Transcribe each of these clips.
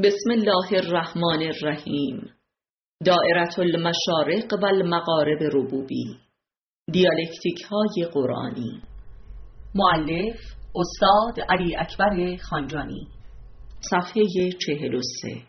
بسم الله الرحمن الرحیم. دائرة المشارق و المغارب ربوبی، دیالکتیک های قرآنی. مؤلف استاد علی اکبر خانجانی. صفحه 43.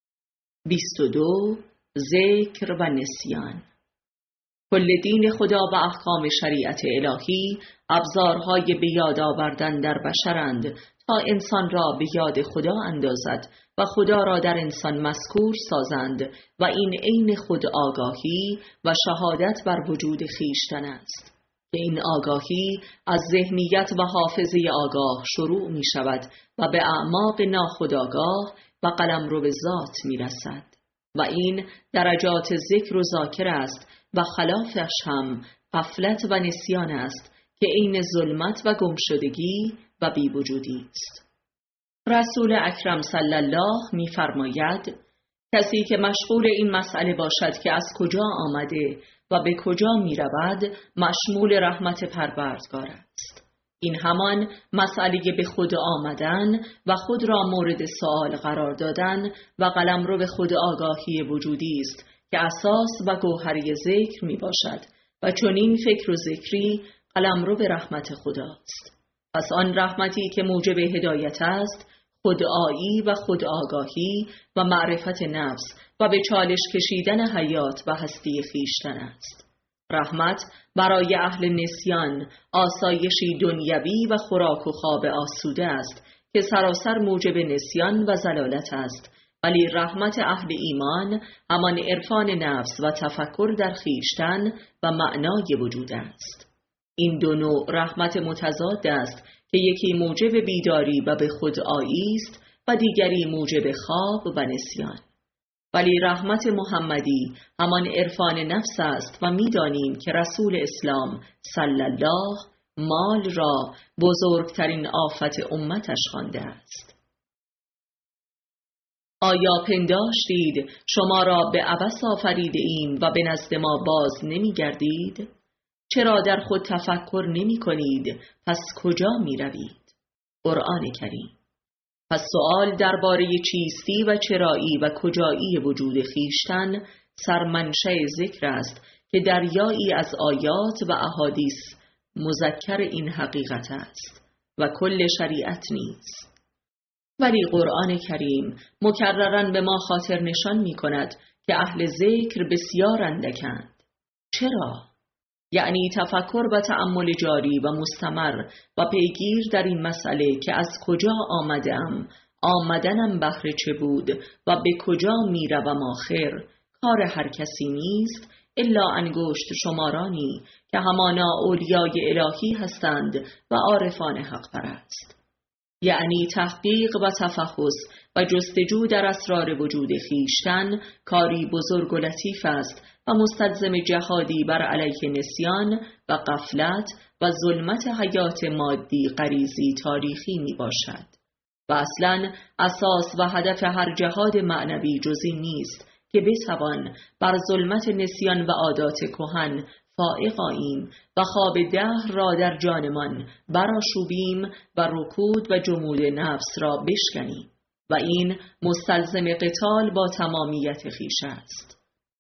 22. ذکر و نسیان. کل دین خدا و احکام شریعت الهی ابزارهای به یاد آوردن در بشرند تا انسان را به یاد خدا اندازد و خدا را در انسان مذکور سازند و این عین خود آگاهی و شهادت بر وجود خویشتن است که این آگاهی از ذهنیت و حافظه آگاه شروع می شود و به اعماق ناخودآگاه و قلمرو ذات می رسد و این درجات ذکر و ذاکر است و خلافش هم غفلت و نسیان است که عین ظلمت و گمشدگی و بی وجودی است. رسول اکرم صلی الله می فرماید کسی که مشغول این مسئله باشد که از کجا آمده و به کجا می رود مشمول رحمت پروردگار است. این همان مسئله به خود آمدن و خود را مورد سؤال قرار دادن و قلمرو به خود آگاهی وجودی است که اساس و گوهری ذکر می باشد و چنین فکر و ذکری قلمرو به رحمت خداست. پس آن رحمتی که موجب هدایت است خودآیی و خودآگاهی و معرفت نفس و به چالش کشیدن حیات و هستی خویشتن است. رحمت برای اهل نسیان آسایشی دنیوی و خوراک و خواب آسوده است که سراسر موجب نسیان و ضلالت است، ولی رحمت اهل ایمان همان عرفان نفس و تفکر در خویشتن و معنای وجود است. این دو نوع رحمت متضاد است که یکی موجب بیداری و به خودآیی است و دیگری موجب خواب و نسیان. ولی رحمت محمدی همان عرفان نفس است و می‌دانیم که رسول اسلام صلی الله مال را بزرگترین آفت امتش خوانده است. آیا پنداشتید شما را به عبث آفریده ایم و به نزد ما باز نمی گردید؟ چرا در خود تفکر نمی کنید؟ پس کجا می روید؟ قرآن کریم. پس سؤال درباره چیستی و چرایی و کجایی وجود خویشتن سرمنشأ ذکر است که دریایی از آیات و احادیث مذکر این حقیقت است و کل شریعت نیست. ولی قرآن کریم مکرراً به ما خاطر نشان می کند که اهل ذکر بسیار اندکند. چرا؟ یعنی تفکر و تأمل جاری و مستمر و پیگیر در این مسئله که از کجا آمدم، آمدنم بهر چه بود و به کجا می روم آخر، کار هر کسی نیست الا انگشت شمارانی که همانا اولیای الهی هستند و عارفان حق پرست. یعنی تحقیق و تفحص و جستجو در اسرار وجود خویشتن کاری بزرگ و لطیف است و مستلزم جهادی بر علیه نسیان و غفلت و ظلمت حیات مادی غریزی تاریخی می باشد و اصلاً اساس و هدف هر جهاد معنوی جزی نیست که بتوان بر ظلمت نسیان و عادات کهن فائق آییم و خواب دهر را در جانمان برآشوبیم و رکود و جمود نفس را بشکنیم و این مستلزم قتال با تمامیت خویش است.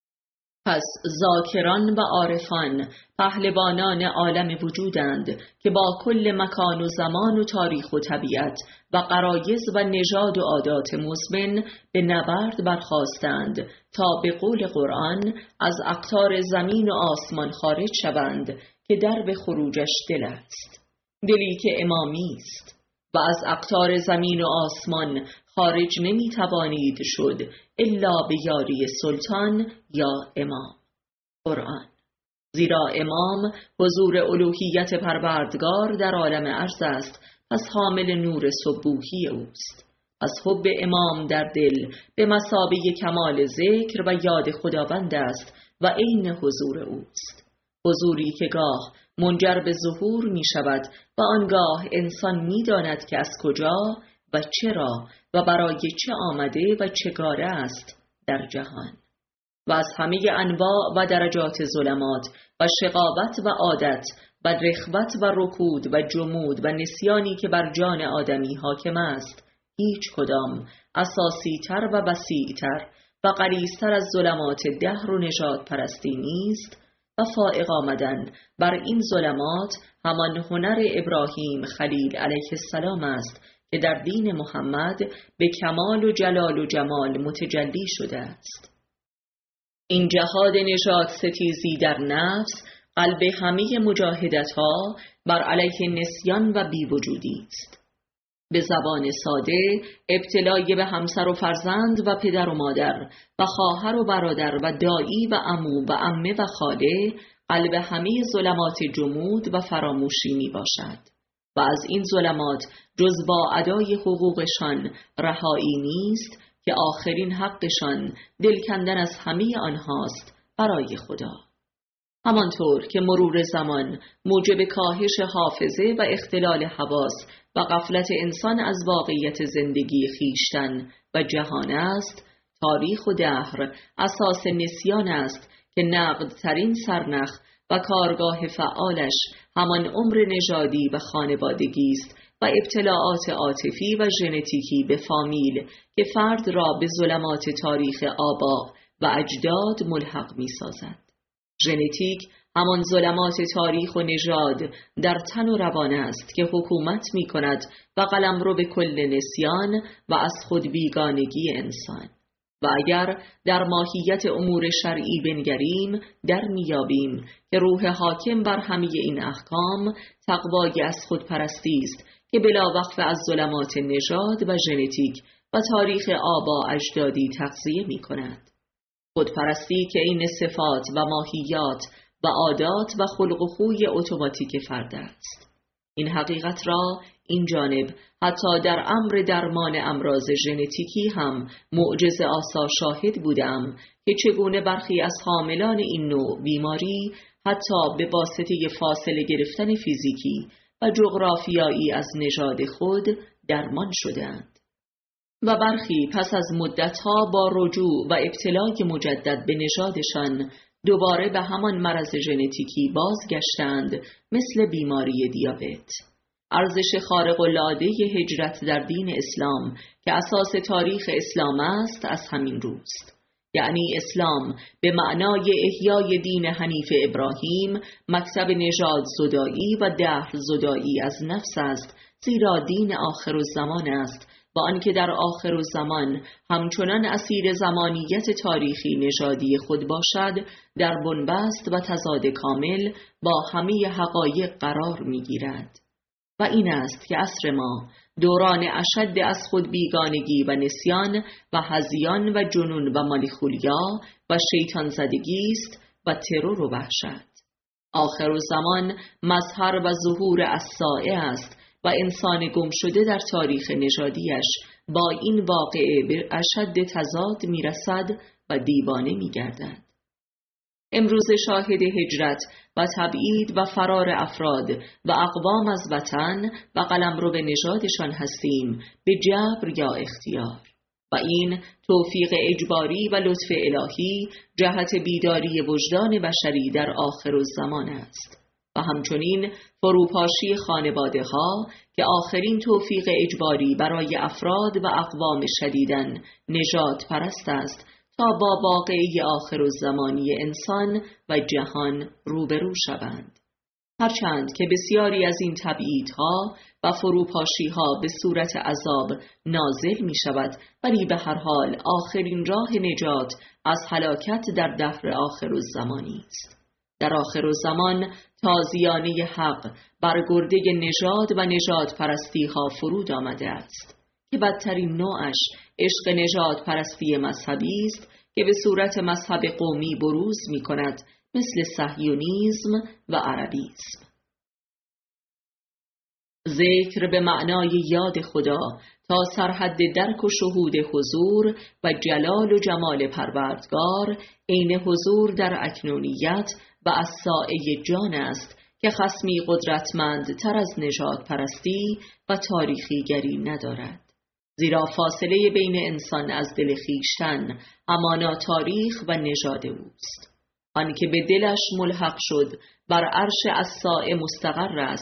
پس ذاکران و عارفان پهلوانان عالم وجودند که با کل مکان و زمان و تاریخ و طبیعت و غرایز و نژاد و عادات مزمن به نبرد برخاستند تا به قول قرآن از اقطار زمین و آسمان خارج شوند که درب خروجش دل است، دلی که امامی است و از اقطار زمین و آسمان خارج نمی توانید شد الا به یاری سلطان یا امام. قرآن. زیرا امام حضور الوهیت پروردگار در عالم ارض است، پس حامل نور سبوحی اوست. پس حب امام در دل به مثابه کمال ذکر و یاد خداوند است و عین حضور اوست، حضوری که گاه منجر به ظهور می شود و آنگاه انسان می داند که از کجا و چرا و برای چه آمده و چگاره است در جهان و از همه انواع و درجات ظلمات و شقاوت و عادت و رخوت و رکود و جمود و نسیانی که بر جان آدمی حاکم است هیچ کدام اساسی تر و وسیع تر و غلیظتر از ظلمات دهر و نژاد پرستی نیست و فائق آمدن بر این ظلمات همان هنر ابراهیم خلیل علیه السلام است که در دین محمد به کمال و جلال و جمال متجلی شده است. این جهاد نژاد ستیزی در نفس قلب همه مجاهدت‌ها بر علیه نسیان و بی‌وجودی است. به زبان ساده ابتلای به همسر و فرزند و پدر و مادر و خواهر و برادر و دایی و عمو و عمه و خاله قلب همه ظلمات جمود و فراموشی می باشد و از این ظلمات جز با ادای حقوقشان رهایی نیست که آخرین حقشان دل کندن از همه آنهاست برای خدا. همانطور که مرور زمان موجب کاهش حافظه و اختلال حواس و غفلت انسان از واقعیت زندگی خیشتن و جهان است، تاریخ و دهر اساس نسیان است که نقدترین سرنخ و کارگاه فعالش همان عمر نژادی و خانوادگی است و ابتلاعات عاطفی و ژنتیکی به فامیل که فرد را به ظلمات تاریخ آبا و اجداد ملحق می سازد. ژنتیک همان ظلمات تاریخ و نژاد در تن و روان است که حکومت می کند و قلمرو به کل نسیان و از خود بیگانگی انسان. و اگر در ماهیت امور شرعی بنگریم در میابیم که روح حاکم بر همه این احکام تقوای از خودپرستی است که بلا وقفه از ظلمات نژاد و ژنتیک و تاریخ آبا اجدادی تغذیه می کند. خودپرستی که این صفات و ماهیات و عادات و خلق و خوی اتوماتیک فرد است. این حقیقت را این جانب حتی در امر درمان امراض ژنتیکی هم معجزه آسا شاهد بودم که چگونه برخی از حاملان این نوع بیماری حتی به واسطه فاصله گرفتن فیزیکی و جغرافیایی از نژاد خود درمان شدند و برخی پس از مدتها با رجوع و ابتلای مجدد به نژادشان دوباره به همان مرض ژنتیکی بازگشتند مثل بیماری دیابت. ارزش خارق‌العاده هجرت در دین اسلام که اساس تاریخ اسلام است از همین روست. یعنی اسلام به معنای احیای دین حنیف ابراهیم مکتب نژاد زدایی و دهر زدایی از نفس است، زیرا دین آخرالزمان است و آنکه در آخرالزمان همچنان اسیر زمانیت تاریخی نژادی خود باشد در بنبست و تضاد کامل با همه حقایق قرار می‌گیرد. و این است که عصر ما دوران اشد از خود بیگانگی و نسیان و هذیان و جنون و مالیخولیا و شیطان زدگی است و ترور و وحشت. آخرالزمان مظهر و ظهور الساعه است و انسان گم شده در تاریخ نژادیش با این واقعه به اشد تضاد میرسد و دیوانه میگردد. امروز شاهد هجرت و تبعید و فرار افراد و اقوام از وطن و قلمرو به نژادشان هستیم به جبر یا اختیار و این توفیق اجباری و لطف الهی جهت بیداری وجدان بشری در آخرالزمان است و همچنین فروپاشی خانواده ها که آخرین توفیق اجباری برای افراد و اقوام شدیداً نژاد پرست است تا با واقعه آخرالزمانی انسان و جهان روبرو شوند. هرچند که بسیاری از این تبعیدها و فروپاشیها به صورت عذاب نازل می شود، ولی به هر حال آخرین راه نجات از هلاکت در دهر آخرالزمانی است. در آخرالزمان تازیانه حق بر گرده نژاد و نژاد پرستی ها فرود آمده است که بدترین نوعش عشق نژاد پرستی مذهبی است که به صورت مذهب قومی بروز می کند مثل صهیونیسم و عربیسم. ذکر به معنای یاد خدا تا سرحد درک و شهود حضور و جلال و جمال پروردگار عین حضور در اکنونیت و الساعه جان است که خصمی قدرتمند تر از نژاد پرستی و تاریخی گری ندارد. زیرا فاصله بین انسان از دل خویشتن همانا تاریخ و نژاد اوست. آنکه به دلش ملحق شد بر عرش الساعه مستقر است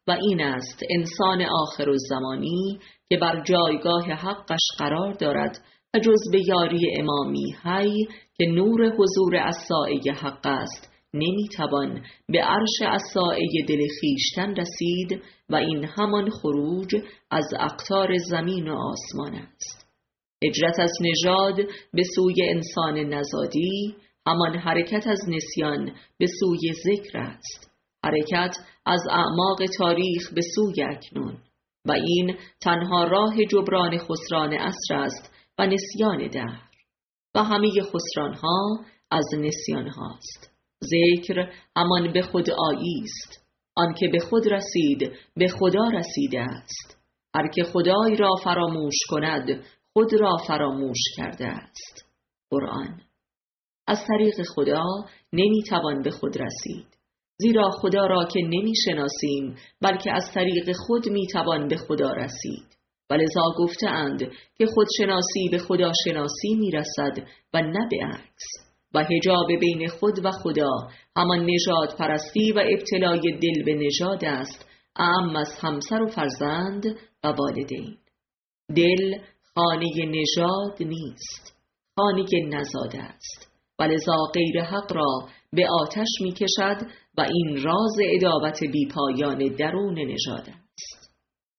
و این است انسان آخرالزمانی که بر جایگاه حقش قرار دارد و جز به یاری امامی حی که نور حضور عصای حق است نمیتوان به عرش عصای دل خویشتن رسید و این همان خروج از اقطار زمین و آسمان است. هجرت از نژاد به سوی انسان نزادی همان حرکت از نسیان به سوی ذکر است، حرکت از اعماق تاریخ به سوی اکنون، و این تنها راه جبران خسران عصر است و نسیان دهر، و همه خسرانها از نسیان هاست. ذکر همان به خود آیی است، آن که به خود رسید به خدا رسیده است. هر که خدای را فراموش کند خود را فراموش کرده است. قرآن. از طریق خدا نمیتوان به خود رسید، زیرا خدا را که نمیشناسیم بلکه از طریق خود میتوان به خدا رسید. ولذا گفتند که خودشناسی به خدا شناسی میرسد و نه به عکس، و حجاب بین خود و خدا همان نژاد پرستی و ابتلای دل به نژاد است، اعم از همسر و فرزند و والدین. دل خانه نژاد نیست، خانه نزاده است، ولذا غیر حق را به آتش می کشد و این راز عداوت بی پایان درون نژاد است.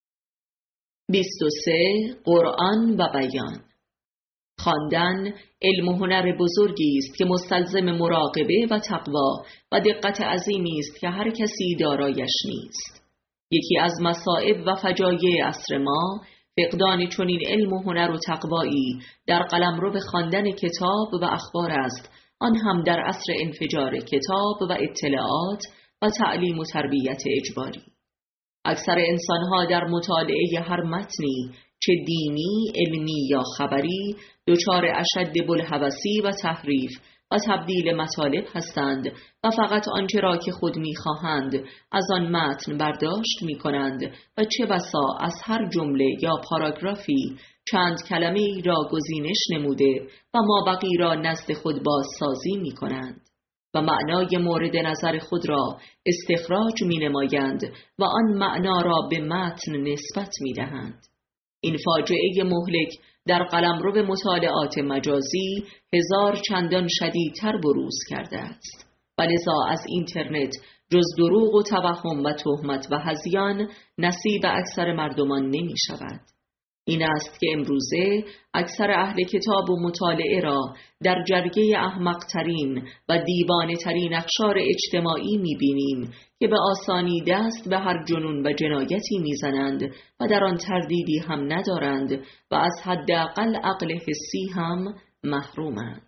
23. قرآن و بیان. خواندن علم و هنر بزرگی است که مستلزم مراقبه و تقوا و دقت عظیمی است که هر کسی دارایش نیست. یکی از مصائب و فجایع عصر ما فقدان چنین علم و هنر و تقوایی در قلمرو به خواندن کتاب و اخبار است، آن هم در عصر انفجار کتاب و اطلاعات و تعلیم و تربیت اجباری. اکثر انسانها در مطالعه هر متنی چه دینی، علمی یا خبری دچار اشد بوالهوسی و تحریف و تبدیل مطالب هستند و فقط آنچه را که خود می‌خواهند از آن متن برداشت می‌کنند و چه بسا از هر جمله یا پاراگرافی چند کلمه ای را گزینش نموده و مابقی را نزد خود بازسازی می‌کنند و معنای مورد نظر خود را استخراج می‌نمایند و آن معنا را به متن نسبت می‌دهند. این فاجعه مهلک در قلمرو مطالعات مجازی هزار چندان شدیدتر بروز کرده است و لذا از اینترنت جز دروغ و توهم و تهمت و هذیان نصیب اکثر مردمان نمی شود. این است که امروزه اکثر اهل کتاب و مطالعه را در جرگه احمق‌ترین و دیوانه‌ترین اقشار اجتماعی می‌بینیم که به آسانی دست به هر جنون و جنایتی می‌زنند و در آن تردیدی هم ندارند و از حداقل عقل حسی هم محرومند.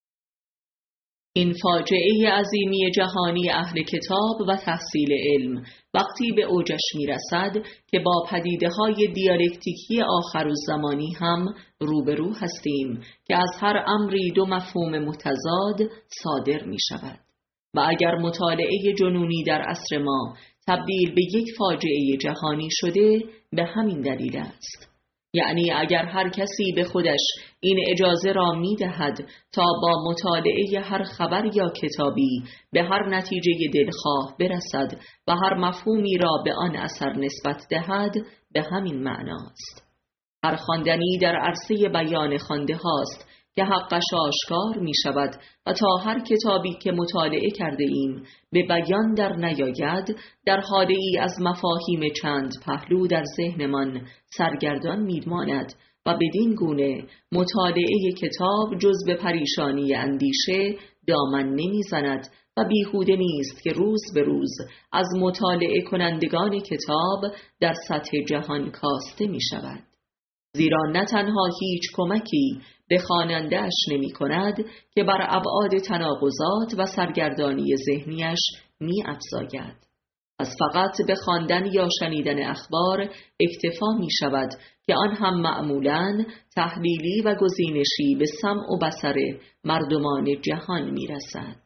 این فاجعه عظیمی جهانی اهل کتاب و تحصیل علم وقتی به اوجش میرسد که با پدیده‌های دیالکتیکی آخرالزمانی هم روبرو هستیم که از هر امری دو مفهوم متضاد صادر می شود و اگر مطالعه جنونی در عصر ما تبدیل به یک فاجعه جهانی شده به همین دلیل است. یعنی اگر هر کسی به خودش این اجازه را می دهد تا با مطالعه هر خبر یا کتابی به هر نتیجه دلخواه برسد و هر مفهومی را به آن اثر نسبت دهد به همین معناست. هر خواندنی در عرصه بیان خوانده هاست که حقش آشکار می شود و تا هر کتابی که مطالعه کرده ایم به بیان در نیاید در حاله ای از مفاهیم چند پهلو در ذهنمان سرگردان می ماند و بدین گونه مطالعه کتاب جز به پریشانی اندیشه دامن نمی زند و بیهوده نیست که روز به روز از مطالعه کنندگان کتاب در سطح جهان کاسته می شود. زیرا نه تنها هیچ کمکی به خواننده‌اش نمی کند که بر ابعاد تناقضات و سرگردانی ذهنیش می افزاید. از فقط به خواندن یا شنیدن اخبار اکتفا می شود که آن هم معمولاً تحلیلی و گزینشی به سمع و بصر مردمان جهان می رسد.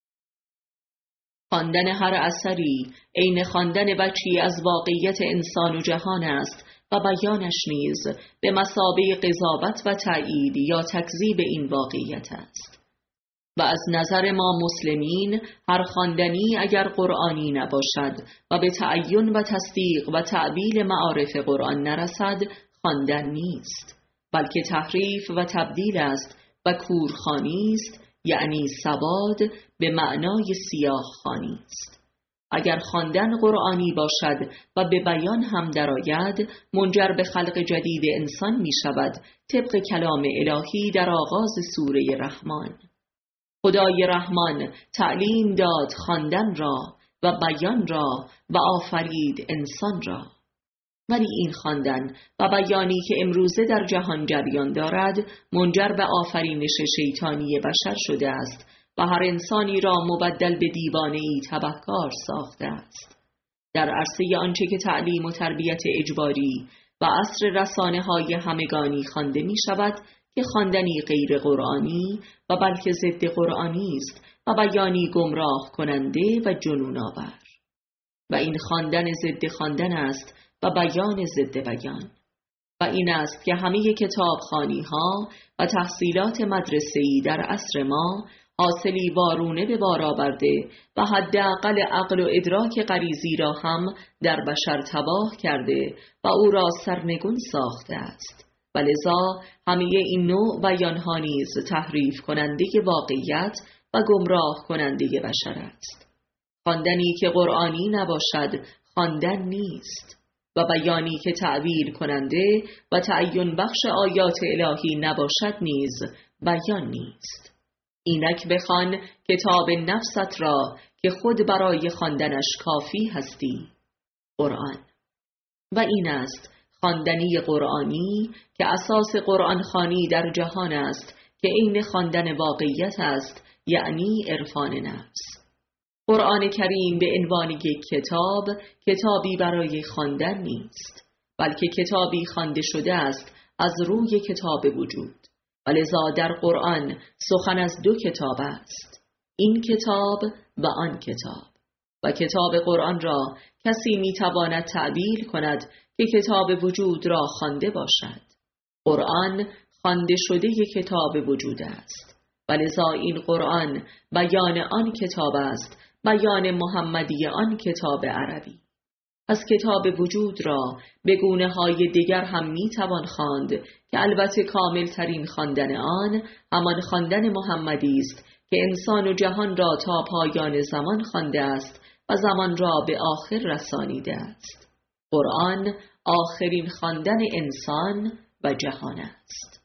خواندن هر اثری عین خواندن بچی از واقعیت انسان و جهان است و بیانش نیز به مثابه قضاوت و تأیید یا تکذیب این واقعیت است. و از نظر ما مسلمین هر خواندنی اگر قرآنی نباشد و به تعین و تصدیق و تعبیل معارف قرآن نرسد خواندن نیست، بلکه تحریف و تبدیل است و کورخوانی است، یعنی سواد به معنای سیاه خوانی است. اگر خواندن قرآنی باشد و به بیان هم درآید منجر به خلق جدید انسان می شود، طبق کلام الهی در آغاز سوره رحمان. خدای رحمان تعلیم داد خواندن را و بیان را و آفرید انسان را. ولی این خواندن و بیانی که امروزه در جهان جریان دارد منجر به آفرینش شیطانی بشر شده است و هر انسانی را مبدل به دیوانه‌ای تبهکار ساخته است. در عرصه آنچه که تعلیم و تربیت اجباری و عصر رسانه‌های همگانی خوانده می شود که خواندنی غیر قرآنی و بلکه ضد قرآنی است و بیانی گمراه کننده و جنون آور. و این خواندن ضد خواندن است و بیان ضد بیان. و این است که همه کتابخوانی‌ها و تحصیلات مدرسه‌ای در عصر ما حاصلی وارونه به بار آورده و حداقل عقل و ادراک غریزی را هم در بشر تباه کرده و او را سرنگون ساخته است. و لذا همه این نوع بیان‌ها نیز تحریف کننده واقعیت و گمراه کننده بشر است. خواندنی که قرآنی نباشد خواندن نیست و بیانی که تعبیر کننده و تعیین بخش آیات الهی نباشد نیز بیان نیست. اینک بخوان کتاب نفست را که خود برای خواندنش کافی هستی، قرآن. و این است خواندنی قرآنی که اساس قرآن خوانی در جهان است که عین خواندن واقعیت است، یعنی عرفان نفس. قرآن کریم به عنوان یک کتاب کتابی برای خواندن نیست، بلکه کتابی خوانده شده است از روی کتاب وجود. و لذا در قرآن سخن از دو کتاب است، این کتاب و آن کتاب. و کتاب قرآن را کسی میتواند تعبیر کند که کتاب وجود را خوانده باشد. قرآن خوانده شده کتاب وجود است و لذا این قرآن بیان آن کتاب است، بیان محمدی آن کتاب عربی. از کتاب وجود را به گونه‌های دیگر هم میتوان خواند که البته کامل ترین خواندن آن همان خواندن محمدی است که انسان و جهان را تا پایان زمان خوانده است و زمان را به آخر رسانیده است. قرآن آخرین خواندن انسان و جهان است.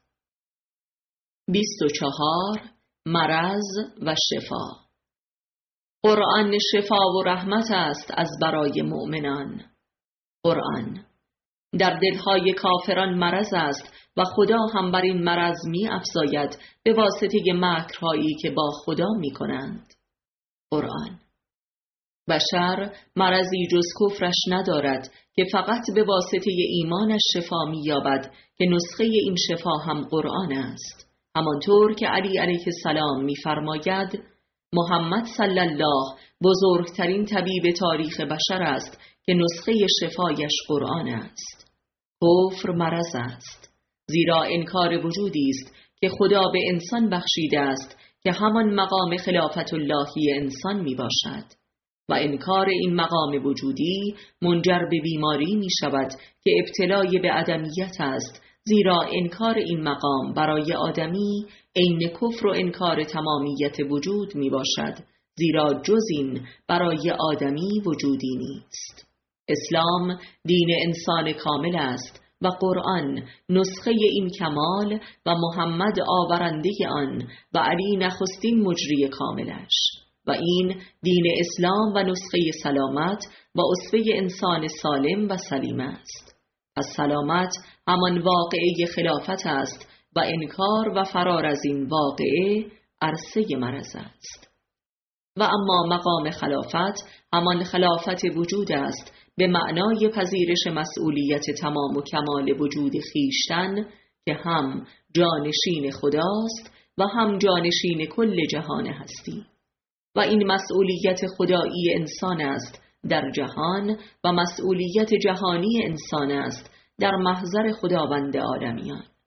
24. مرض و شفا. قرآن شفا و رحمت است از برای مؤمنان. قرآن در دلهای کافران مرض است و خدا هم بر این مرض می افزاید به واسطه مکرهایی که با خدا می کنند. قرآن بشر مرضی جز کفرش ندارد که فقط به واسطه ایمانش شفا می یابد که نسخه این شفا هم قرآن است. همانطور که علی علیه السلام می فرماید محمد صلی الله بزرگترین طبیب تاریخ بشر است که نسخه شفایش قرآن است. کفر مرض است، زیرا انکار وجودی است که خدا به انسان بخشیده است که همان مقام خلافت اللهی انسان می باشد و انکار این مقام وجودی منجر به بیماری می شود که ابتلای به عدمیت است، زیرا انکار این مقام برای آدمی عین کفر و انکار تمامیت وجود می باشد، زیرا جز این برای آدمی وجودی نیست. اسلام دین انسان کامل است و قرآن نسخه این کمال و محمد آورنده آن و علی نخستین مجری کاملش. و این دین اسلام و نسخه سلامت و اسوه انسان سالم و سلیم است. پس سلامت همان واقعه خلافت است و انکار و فرار از این واقعه عرصه مرض است. و اما مقام خلافت همان خلافت وجود است به معنای پذیرش مسئولیت تمام و کمال وجود خیشتن که هم جانشین خداست و هم جانشین کل جهان هستی. و این مسئولیت خدایی انسان است در جهان و مسئولیت جهانی انسان است در محضر خداوند عالمیان.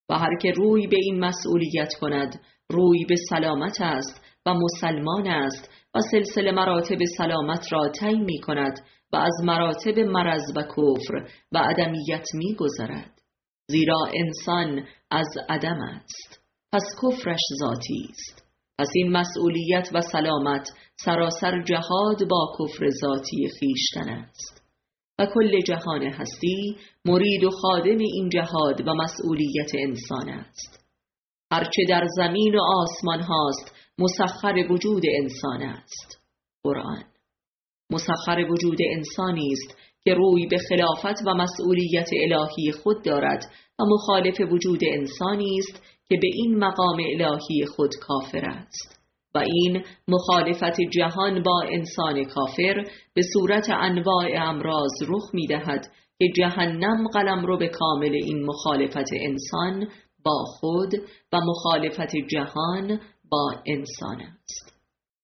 و هر که روی به این مسئولیت کند روی به سلامت است و مسلمان است و سلسله مراتب سلامت را طی می کند و از مراتب مرض و کفر و عدمیت می گذرد. زیرا انسان از عدم است، پس کفرش ذاتی است. پس این مسئولیت و سلامت سراسر جهاد با کفر ذاتی خویشتن است و کل جهان هستی مرید و خادم این جهاد و مسئولیت انسان است. هرچه در زمین و آسمان هاست مسخر وجود انسان است. قرآن مسخر وجود انسانی است که روی به خلافت و مسئولیت الهی خود دارد و مخالف وجود انسانی است که به این مقام الهی خود کافر است. و این مخالفت جهان با انسان کافر به صورت انواع امراض رخ می دهد که جهنم قلمرو به کامل این مخالفت انسان با خود و مخالفت جهان با انسان است.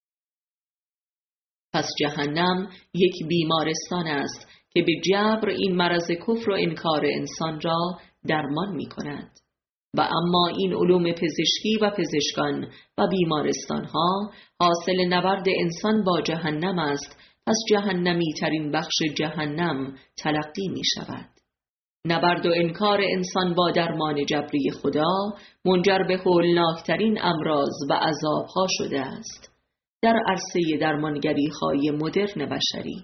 پس جهنم یک بیمارستان است که به جبر این مرض کفر و انکار انسان را درمان می کند. و اما این علوم پزشکی و پزشکان و بیمارستان ها حاصل نبرد انسان با جهنم است. پس جهنمی ترین بخش جهنم تلقی می شود. نبرد و انکار انسان با درمان جبری خدا منجر به هولناکترین امراض و عذابها شده است در عرصه درمانگری های مدرن بشری.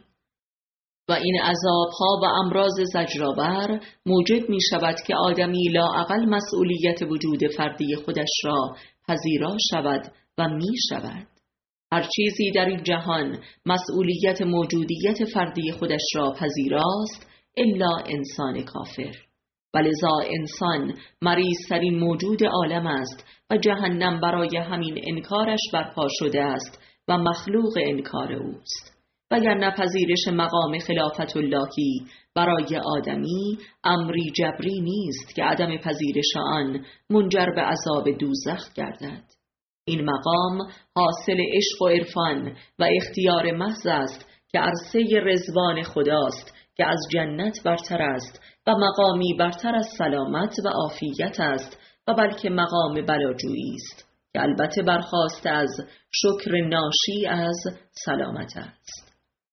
و این عذابها و امراض زجرآور موجب می شود که آدمی لااقل مسئولیت وجود فردی خودش را پذیرا شود و می شود. هر چیزی در این جهان مسئولیت موجودیت فردی خودش را پذیراست الا انسان کافر. ولذا انسان مریض‌ترین موجود عالم است و جهنم برای همین انکارش برپا شده است و مخلوق انکار اوست. وگرنه پذیرش مقام خلافت اللهی برای آدمی امری جبری نیست که عدم پذیرش آن منجر به عذاب دوزخ گردد. این مقام حاصل عشق و عرفان و اختیار محض است که عرصه رضوان خداست که از جنت برتر است و مقامی برتر از سلامت و عافیت است و بلکه مقام بلاجویی است که البته برخاسته از شکر ناشی از سلامت است.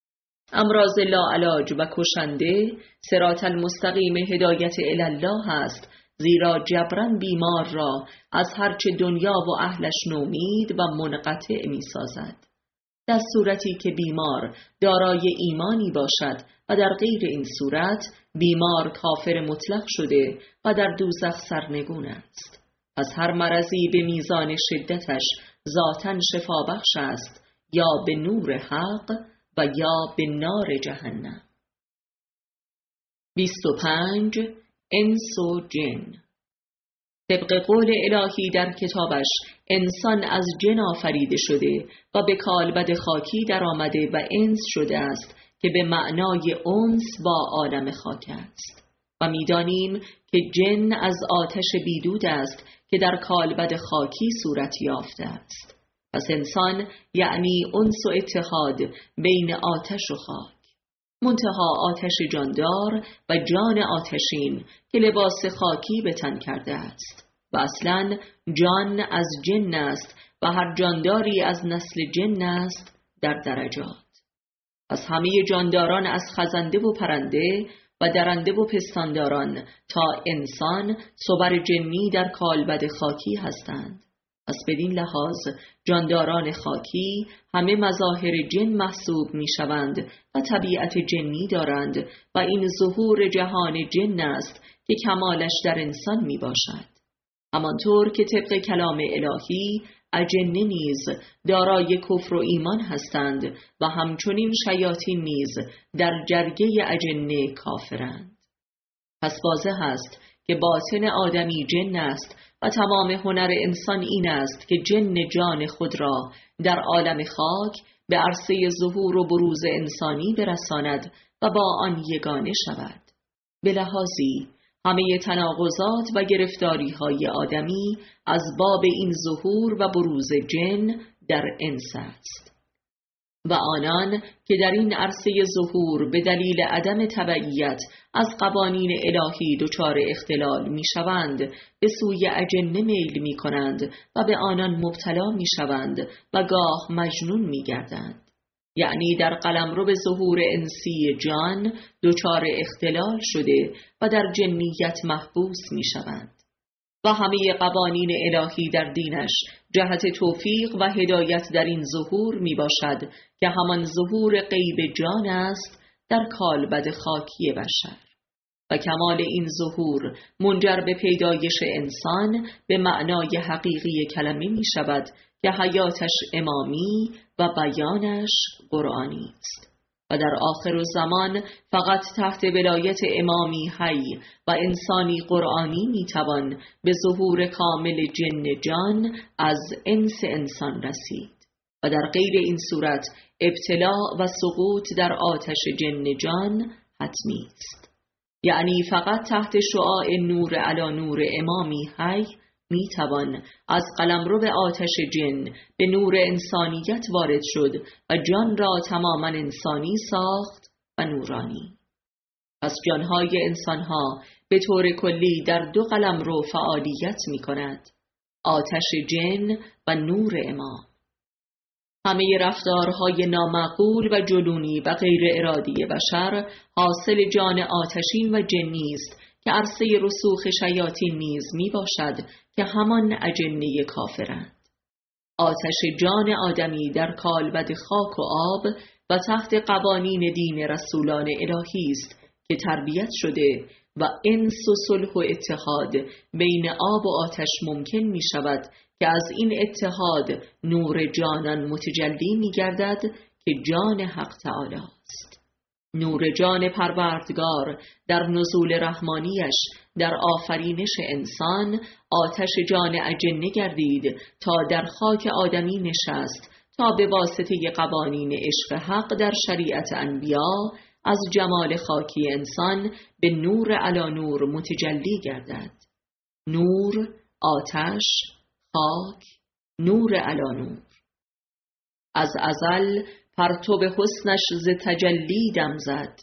امراض لاعلاج و کشنده صراط المستقیم هدایت الله است، زیرا جبران بیمار را از هرچه دنیا و اهلش نومید و منقطع می سازد. در صورتی که بیمار دارای ایمانی باشد و در غیر این صورت بیمار کافر مطلق شده و در دوزخ سرنگون است. پس هر مرضی به میزان شدتش ذاتاً شفا بخش است، یا به نور حق و یا به نار جهنم. 25. انس و جن. طبق قول الهی در کتابش انسان از جن آفریده شده و به کالبد خاکی در آمده و انس شده است که به معنای انس با عالم خاک است. و می‌دانیم که جن از آتش بیدود است که در کالبد خاکی صورت یافته است. پس انسان یعنی انس و اتحاد بین آتش و خاک، منتها آتش جاندار و جان آتشین که لباس خاکی به تن کرده است. و اصلا جان از جن است و هر جانداری از نسل جن است در درجات. پس همه جانداران از خزنده و پرنده و درنده و پستانداران تا انسان صور جنی در کالبد خاکی هستند. پس بدین لحاظ جانداران خاکی همه مظاهر جن محسوب می شوند و طبیعت جنی دارند و این ظهور جهان جن است که کمالش در انسان می باشد. همانطور که طبق کلام الهی اجنه نیز دارای کفر و ایمان هستند و همچنین شیاطین نیز در جرگه اجنه کافرند. پس واضح است که باطن آدمی جن است و تمام هنر انسان این است که جن جان خود را در عالم خاک به عرصه ظهور و بروز انسانی برساند و با آن یگانه شود. به لحاظی همه تناقضات و گرفتاری های آدمی از باب این ظهور و بروز جن در انس است. و آنان که در این عرصه ظهور به دلیل عدم تبعیت از قوانین الهی دچار اختلال میشوند به سوی اجنه میل میکنند و به آنان مبتلا میشوند و گاه مجنون میگردند. یعنی در قلمرو به ظهور انسی جان دچار اختلال شده و در جنیت محبوس میشوند. و همه قوانین الهی در دینش جهت توفیق و هدایت در این ظهور می باشد که همان ظهور غیب جان است در کالبد خاکی بشر. و کمال این ظهور منجر به پیدایش انسان به معنای حقیقی کلمه می شود که حیاتش امامی و بیانش قرآنی است. و در آخر زمان فقط تحت ولایت امامی حی و انسانی قرآنی میتوان به ظهور کامل جن جان از انس انسان رسید و در غیر این صورت ابتلاء و سقوط در آتش جن جان حتمی است. یعنی فقط تحت شعاع نور علی نور امامی حی میتوان از قلمرو به آتش جن به نور انسانیت وارد شد و جان را تماما انسانی ساخت و نورانی. پس جانهای انسانها به طور کلی در دو قلمرو فعالیت می کند: آتش جن و نور امام. همه رفتارهای نامعقول و جنونی و غیر ارادی بشر حاصل جان آتشین و جنی است که عرصه رسوخ شیاطین نیز می باشد که همان اجنه کافرند. آتش جان آدمی در کالبد خاک و آب و تحت قوانین دین رسولان الهی است که تربیت شده و انس و صلح و اتحاد بین آب و آتش ممکن می شود که از این اتحاد نور جانان متجلی می گردد که جان حق تعالی است. نور جان پروردگار در نزول رحمانیش در آفرینش انسان آتش جان اجنه گردید تا در خاک آدمی نشست تا به واسطه قوانین عشق حق در شریعت انبیا از جمال خاکی انسان به نور علی نور متجلی گردد. نور، آتش، خاک، نور علی نور. از ازل پرتو به حسنش ز تجلی دم زد،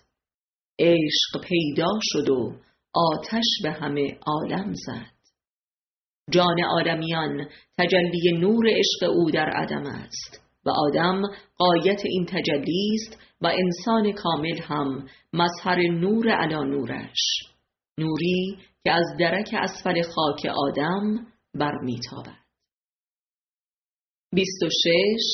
عشق پیدا شد و آتش به همه عالم زد. جان آدمیان تجلی نور عشق او در عدم است و آدم غایت این تجلی است و انسان کامل هم مظهر نور علی نورش، نوری که از درک اسفل خاک آدم برمیتابد. 26.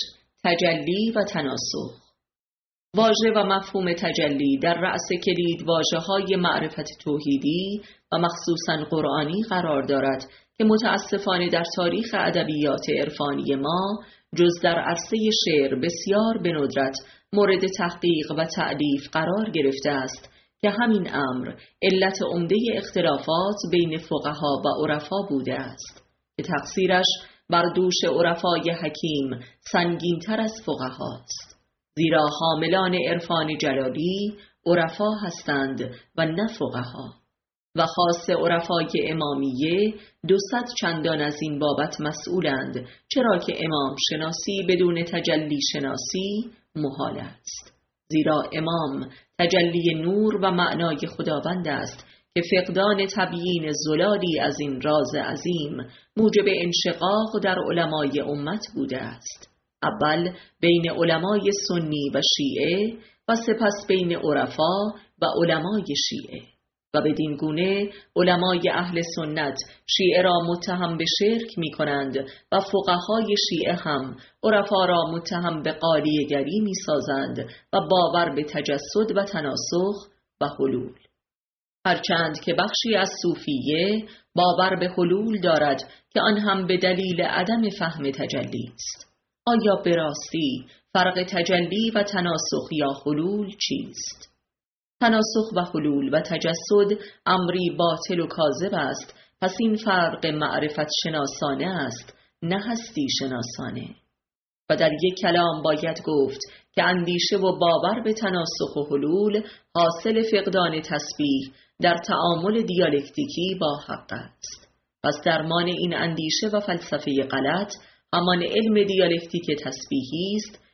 تجلی و تناسخ. واژه و مفهوم تجلی در رأس کلید واژه‌های معرفت توحیدی و مخصوصاً قرآنی قرار دارد که متاسفانه در تاریخ ادبیات عرفانی ما جز در عرصه شعر بسیار به ندرت مورد تحقیق و تألیف قرار گرفته است که همین امر علت عمده اختلافات بین فقها و عرفا بوده است که تقصیرش بر دوش عرفای حکیم سنگین‌تر از فقهاست، زیرا حاملان عرفان جلالی عرفا هستند و نه فقها و خاص عرفای امامیه 200 چندان از این بابت مسئولند، چرا که امام شناسی بدون تجلی شناسی محال است، زیرا امام تجلی نور و معنای خداوند است که فقدان تبیین زلالی از این راز عظیم موجب انشقاق در علمای امت بوده است، اول بین علمای سنی و شیعه و سپس بین عرفا و علمای شیعه و بدین گونه علمای اهل سنت شیعه را متهم به شرک می کنند و فقهای شیعه هم عرفا را متهم به قالیه‌گری می سازند و باور به تجسد و تناسخ و حلول، هرچند که بخشی از صوفیه باور به حلول دارد که آن هم به دلیل عدم فهم تجلی است. آیا به راستی فرق تجلی و تناسخ یا حلول چیست؟ تناسخ و حلول و تجسد امری باطل و کاذب است، پس این فرق معرفت شناسانه است نه هستی شناسانه. و در یک کلام باید گفت که اندیشه و باور به تناسخ و حلول حاصل فقدان تسبیح در تعامل دیالکتیکی با حق است. پس درمان این اندیشه و فلسفه غلط همان علم دیالکتیک تسبیحی است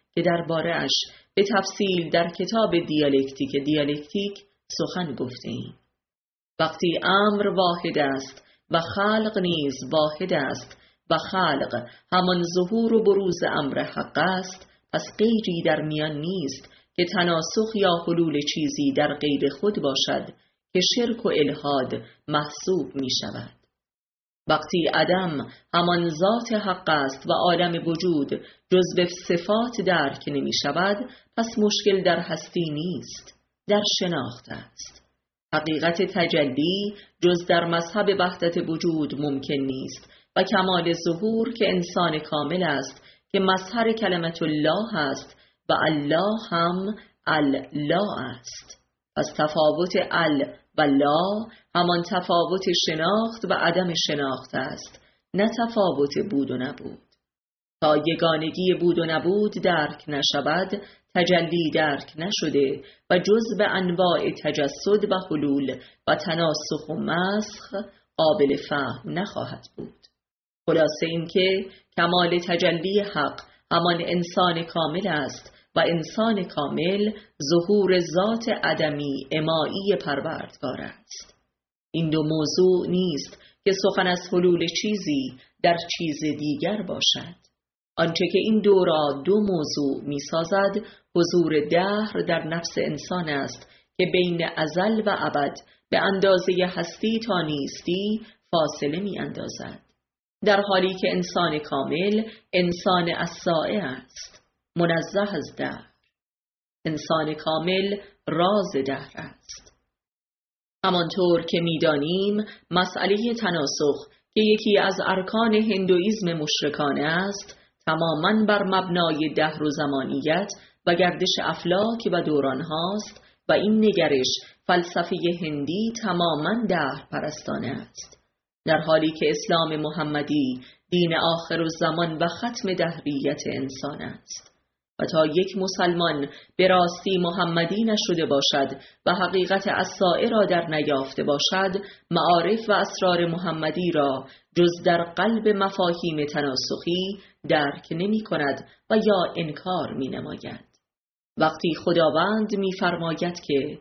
که درباره‌اش به تفصیل در کتاب دیالکتیک سخن گفته‌ایم. وقتی امر واحد است و خلق نیز واحد است و خلق همان ظهور و بروز امر حق است، پس غیری در میان نیست که تناسخ یا حلول چیزی در غیر خود باشد که شرک و الحاد محسوب می شود. وقتی عدم همان ذات حق است و عالم وجود جزو صفات درک نمی شود، پس مشکل در هستی نیست، در شناخت است. حقیقت تجلی جز در مذهب وحدت وجود ممکن نیست و کمال ظهور که انسان کامل است که مظهر کلمت الله است و الله هم الله است. پس تفاوت و لا همان تفاوت شناخت و عدم شناخت است، نه تفاوت بود و نبود. تا یگانگی بود و نبود درک نشود، تجلی درک نشده و جزء انواع تجسد و حلول و تناسخ و مسخ قابل فهم نخواهد بود. خلاصه این که کمال تجلی حق همان انسان کامل است و انسان کامل ظهور ذات عدمی امایی پروردگار است. این دو موضوع نیست که سخن از حلول چیزی در چیز دیگر باشد. آنچه که این دو را دو موضوع می سازد حضور دهر در نفس انسان است که بین ازل و ابد به اندازه هستی تا نیستی فاصله می اندازد، در حالی که انسان کامل انسان الساعه است، منزه از دهر. انسان کامل راز دهر است. همانطور که می‌دانیم مسئله تناسخ که یکی از ارکان هندوئیسم مشرکانه است، تماماً بر مبنای دهر و زمانیت و گردش افلاک و دوران هاست و این نگرش فلسفه هندی تماماً دهر پرستانه است، در حالی که اسلام محمدی دین آخر الزمان و ختم دهریت انسان است. و تا یک مسلمان به راستی محمدی نشده باشد و حقیقت الساعه را در نیافته باشد، معارف و اسرار محمدی را جز در قلب مفاهیم تناسخی درک نمی کند و یا انکار می نماید. وقتی خداوند می فرماید که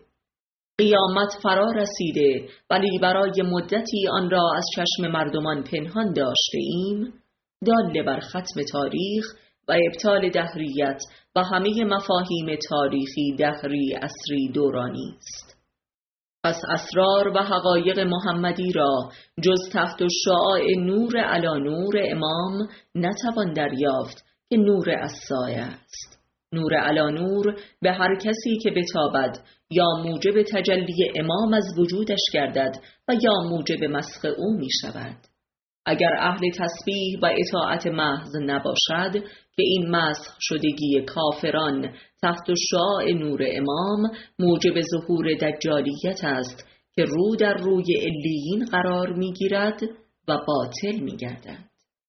قیامت فرا رسیده ولی برای مدتی آن را از چشم مردمان پنهان داشته ایم، دال بر ختم تاریخ و ابطال دهریت و همه مفاهیم تاریخی دهری عصری دورانی است. پس اسرار و حقایق محمدی را جز تحت شعاع نور علی نور امام نتوان دریافت که نور الساعه است. نور علی نور به هر کسی که بتابد یا موجب تجلی امام از وجودش گردد و یا موجب مسخ او می شود. اگر اهل تسبیح و اطاعت محض نباشد که این مسخ شدگی کافران تحت شعاع نور امام موجب ظهور دجالیت است که رو در روی علیین قرار می گیرد و باطل می گردد.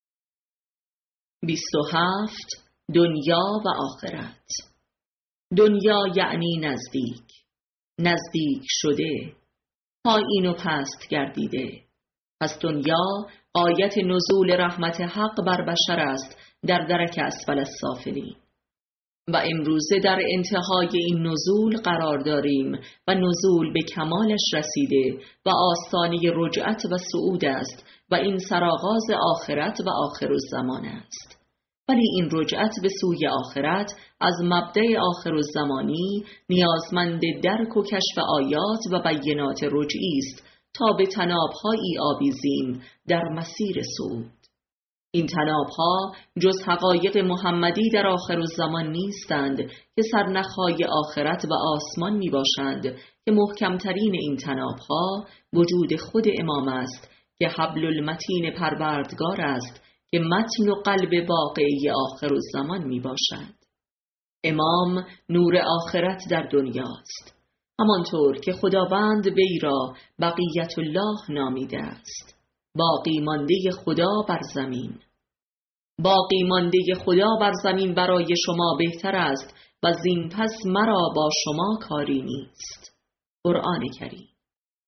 27. دنیا و آخرت. دنیا یعنی نزدیک، نزدیک شده، پایین و پست گردیده. پس دنیا غایت نزول رحمت حق بر بشر است در درک اسفل السافلین و امروزه در انتهای این نزول قرار داریم و نزول به کمالش رسیده و آستانه رجعت و صعود است و این سرآغاز آخرت و آخر الزمان است. ولی این رجعت به سوی آخرت از مبدأ آخر الزمانی نیازمند درک و کشف آیات و بینات رجعی است تا به طناب‌هایی آویزیم در مسیر صعود. این طناب‌ها جز حقایق محمدی در آخر الزمان نیستند که سرنخهای آخرت و آسمان می باشند که محکمترین این طناب‌ها وجود خود امام است که حبل المتین پروردگار است که متن و قلب واقعی آخر الزمان می باشد. امام نور آخرت در دنیاست، همانطور که خداوند وی را بقیت الله نامیده است، باقی مانده خدا بر زمین. باقی مانده خدا بر زمین برای شما بهتر است و زین پس مرا با شما کاری نیست. قرآن کریم.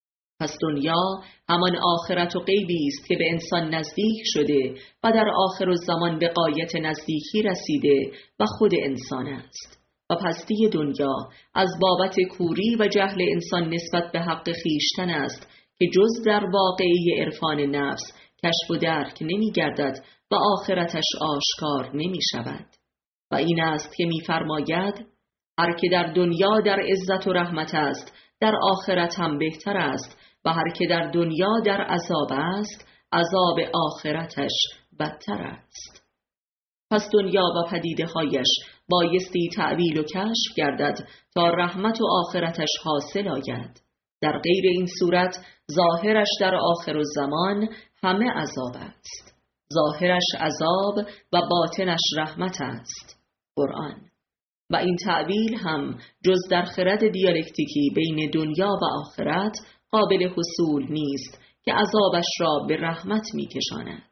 پس دنیا همان آخرت و غیبی است که به انسان نزدیک شده و در آخرالزمان به غایت نزدیکی رسیده و خود انسان است. و پستی دنیا از بابت کوری و جهل انسان نسبت به حق خویشتن است که جز در واقعه عرفان نفس کشف و درک نمی گردد و آخرتش آشکار نمی شود. و این است که می فرماید هر که در دنیا در عزت و رحمت است در آخرت هم بهتر است و هر که در دنیا در عذاب است عذاب آخرتش بدتر است. پس دنیا و پدیده هایش بایستی تأویل و کشف گردد تا رحمت و آخرتش حاصل آید. در غیر این صورت ظاهرش در آخر الزمان همه عذاب است. ظاهرش عذاب و باطنش رحمت است. قرآن. و این تأویل هم جز در خرد دیالکتیکی بین دنیا و آخرت قابل حصول نیست که عذابش را به رحمت می کشاند.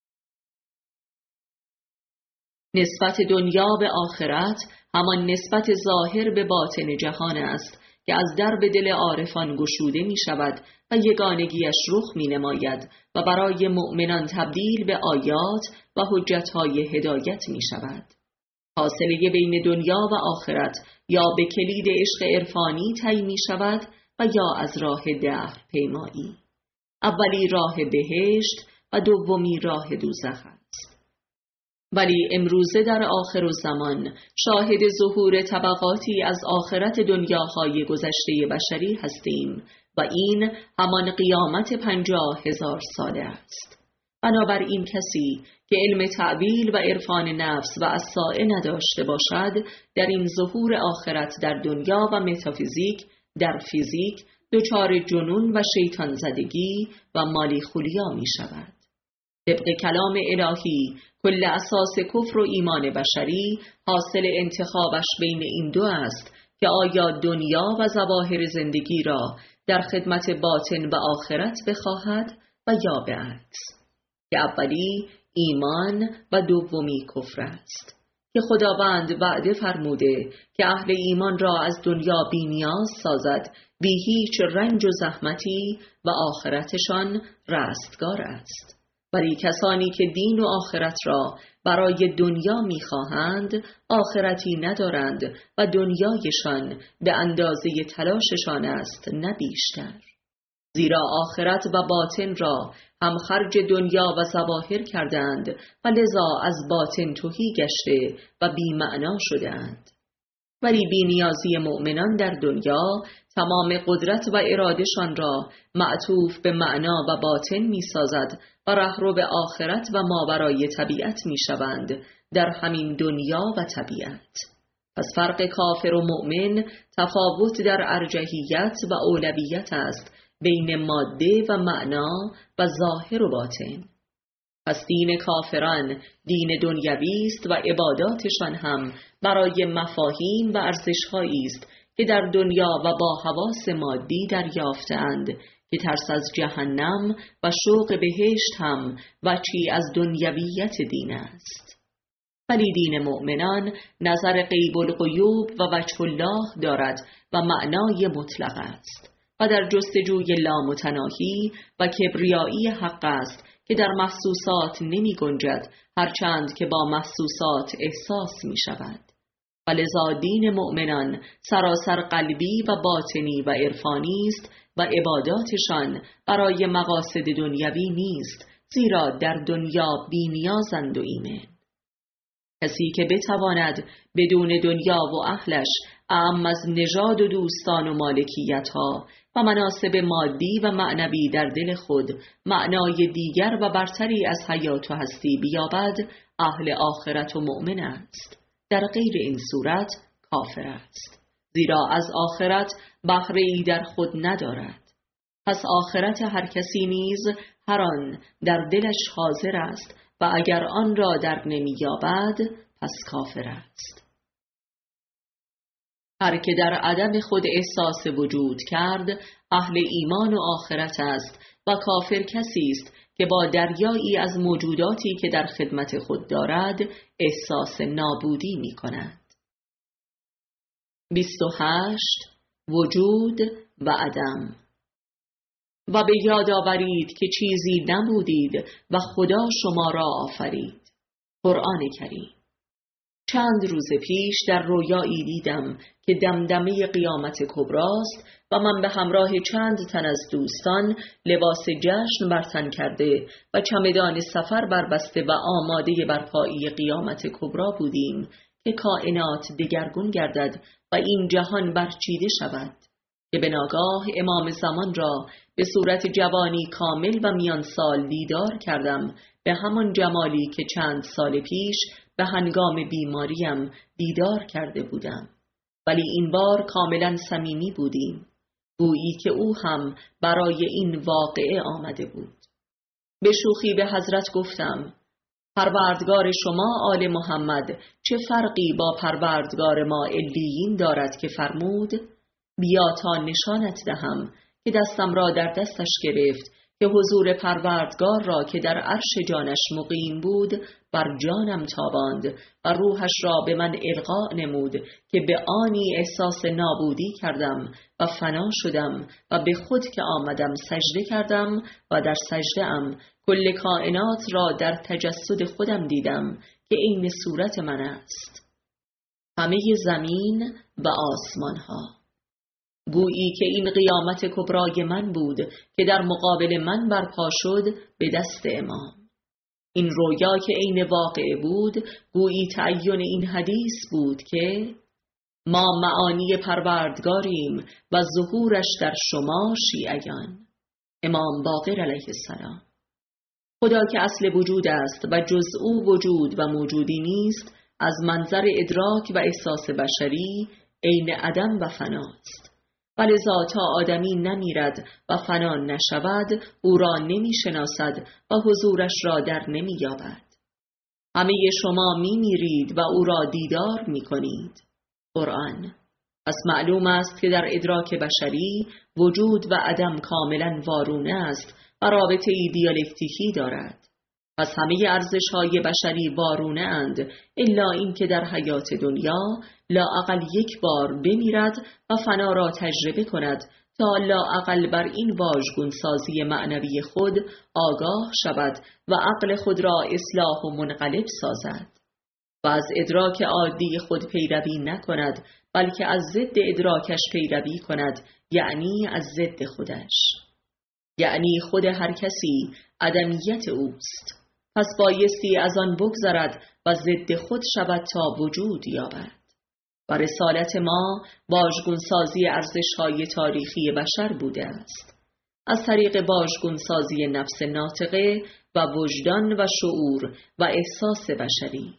نسبت دنیا به آخرت همان نسبت ظاهر به باطن جهان است که از درب دل عارفان گشوده می شود و یگانگیش رخ می نماید و برای مؤمنان تبدیل به آیات و حجتهای هدایت می شود. فاصله بین دنیا و آخرت یا به کلید عشق عرفانی طی می شود و یا از راه دهر پیمایی. اولی راه بهشت و دومی راه دوزخ است. ولی امروزه در آخر الزمان شاهد ظهور طبقاتی از آخرت دنیاهای گذشته بشری هستیم و این همان قیامت 50,000 ساله است. بنابراین کسی که علم تعبیل و عرفان نفس و الساعه نداشته باشد در این ظهور آخرت در دنیا و متافیزیک در فیزیک دچار جنون و شیطان زدگی و مالی خولیا می شود. طبق کلام الهی کل اساس کفر و ایمان بشری حاصل انتخابش بین این دو است که آیا دنیا و ظواهر زندگی را در خدمت باطن و آخرت بخواهد و یا به عکس، که اولی ایمان و دومی کفر است. که خداوند وعده فرموده که اهل ایمان را از دنیا بی نیاز سازد بی هیچ رنج و زحمتی و آخرتشان رستگار است. ولی کسانی که دین و آخرت را برای دنیا می‌خواهند آخرتی ندارند و دنیایشان به اندازه تلاششان است نه بیشتر. زیرا آخرت و باطن را هم خرج دنیا و ظواهر کردند و لذا از باطن تهی گشته و بی معنا شدند. ولی بی نیازی مؤمنان در دنیا تمام قدرت و ارادشان را معطوف به معنا و باطن می سازد و رهرو به آخرت و ماورای طبیعت می شوند در همین دنیا و طبیعت. پس فرق کافر و مؤمن تفاوت در ارجحیت و اولویت است بین ماده و معنا و ظاهر و باطن. پس دین کافران دین دنیوی است و عباداتشان هم برای مفاهیم و ارزش‌هایی است که در دنیا و با حواس مادی دریافتند که ترس از جهنم و شوق بهشت هم وجهی از دنیویت دین است. ولی دین مؤمنان نظر غیب الغیوب و وجه الله دارد و معنای مطلق است و در جستجوی لامتناهی و کبریایی حق است که در محسوسات نمی گنجد هرچند که با محسوسات احساس می شود. و لذا دین مؤمنان سراسر قلبی و باطنی و عرفانی است و عباداتشان برای مقاصد دنیوی نیست، زیرا در دنیا بی نیازند و ایمن. کسی که بتواند بدون دنیا و اهلش اعم از نژاد و دوستان و مالکیت ها و مناسب مادی و معنوی در دل خود معنای دیگر و برتری از حیات و هستی بیابد اهل آخرت و مؤمن است. در غیر این صورت کافر است، زیرا از آخرت بهره‌ای در خود ندارد. پس آخرت هر کسی نیز هر آن در دلش حاضر است و اگر آن را در نمی‌یابد پس کافر است. هر که در عدم خود احساس وجود کرد اهل ایمان و آخرت است و کافر کسی است که با دریایی از موجوداتی که در خدمت خود دارد احساس نابودی می کند. 28. وجود و عدم. و به یاد آورید که چیزی نبودید و خدا شما را آفرید. قرآن کریم. چند روز پیش در رویایی دیدم که دمدمه قیامت کبراست و من به همراه چند تن از دوستان لباس جشن بر تن کرده و چمدان سفر بربسته و آماده برپایی قیامت کبرا بودیم که کائنات دگرگون گردد و این جهان برچیده شود، که به ناگاه امام زمان را به صورت جوانی کامل و میان سال دیدار کردم، به همان جمالی که چند سال پیش به هنگام بیماریم دیدار کرده بودم، ولی این بار کاملا صمیمی بودیم، گویی که او هم برای این واقعه آمده بود. به شوخی به حضرت گفتم: پروردگار شما آل محمد چه فرقی با پروردگار ما علیین دارد که فرمود: بیا تا نشانت دهم، که دستم را در دستش گرفت که حضور پروردگار را که در عرش جانش مقیم بود بر جانم تاباند و روحش را به من القا نمود که به آنی احساس نابودی کردم و فنا شدم و به خود که آمدم سجده کردم و در سجده ام کل کائنات را در تجسد خودم دیدم که عین صورت من است، همه زمین و آسمان ها. گویی که این قیامت کبرای من بود که در مقابل من برپا شد به دست امام. این رویا که عین واقعه بود گویی تعین این حدیث بود که ما معانی پروردگاریم و ظهورش در شما شیعیان. امام باقر علیه السلام. خدا که اصل وجود است و جز او وجود و موجودی نیست، از منظر ادراک و احساس بشری عین عدم و فناست، ولذا تا آدمی نمیرد و فنا نشود او را نمیشناسد و حضورش را در نمییابد. همه شما میمیرید و او را دیدار میکنید. قرآن. پس معلوم است که در ادراک بشری وجود و عدم کاملا وارونه است و رابطه دیالکتیکی دارد. پس همه ارزش‌های بشری وارونه اند، الا این که در حیات دنیا لااقل یک بار بمیرد و فنا را تجربه کند تا لااقل بر این واژگون سازی معنوی خود آگاه شود و عقل خود را اصلاح و منقلب سازد و از ادراک عادی خود پیروی نکند، بلکه از ضد ادراکش پیروی کند، یعنی از ضد خودش، یعنی خود هر کسی عدمیت اوست. پس بایستی از آن بگذرد و ضد خود شود تا وجود یابد. و رسالت ما واژگون سازی ارزش‌های تاریخی بشر بوده است، از طریق واژگون سازی نفس ناطقه و وجدان و شعور و احساس بشری.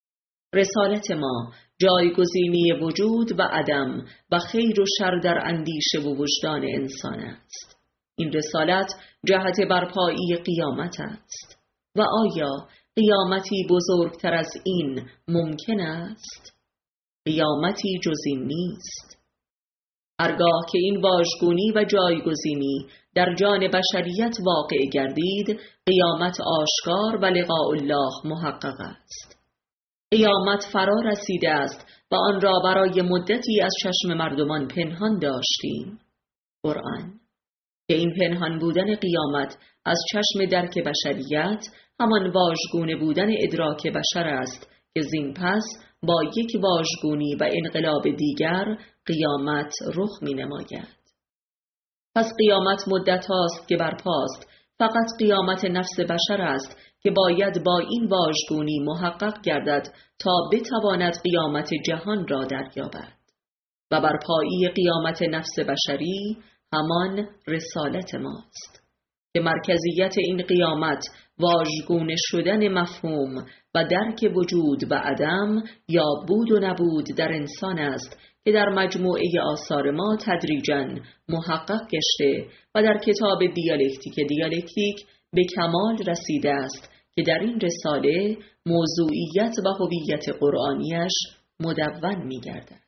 رسالت ما جایگزینی وجود و عدم و خیر و شر در اندیشه و وجدان انسان است. این رسالت جهت برپایی قیامت است. و آیا قیامتی بزرگتر از این ممکن است؟ قیامتی جز این نیست. هرگاه که این واژگونی و جایگزینی در جان بشریت واقع گردید، قیامت آشکار و لقاء الله محقق است. قیامت فرا رسیده است و آن را برای مدتی از چشم مردمان پنهان داشتیم. قرآن. که این پنهان بودن قیامت از چشم درک بشریت همان واژگونه بودن ادراک بشر است که زین پس با یک واژگونی و انقلاب دیگر قیامت رخ می نماید. پس قیامت مدت هاست که برپاست، فقط قیامت نفس بشر است که باید با این واژگونی محقق گردد تا بتواند قیامت جهان را دریابد. و برپایی قیامت نفس بشری همان رسالت ماست که مرکزیت این قیامت واژگونه شدن مفهوم و درک وجود و عدم یا بود و نبود در انسان است که در مجموعه آثار ما تدریجاً محقق گشته و در کتاب دیالکتیک به کمال رسیده است که در این رساله موضوعیت و هویت قرآنیش مدون می گردد.